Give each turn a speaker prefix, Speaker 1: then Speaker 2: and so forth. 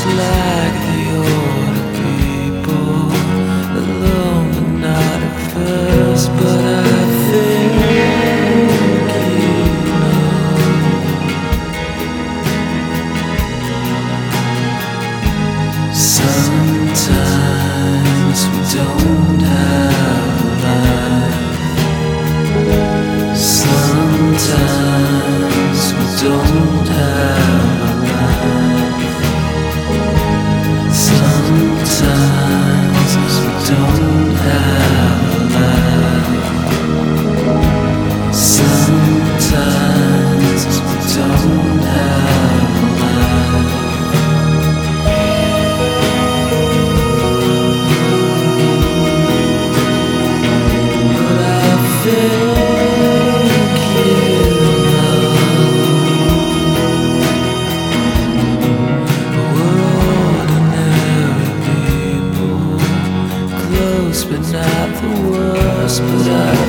Speaker 1: just like the older people, alone but not at first. But I think you know. Sometimes we don't have a life. Sometimes we don't have a life. Sometimes we don't have a life. Sometimes we don't have a life. But I think you know. We're ordinary people, close but not the worst. But I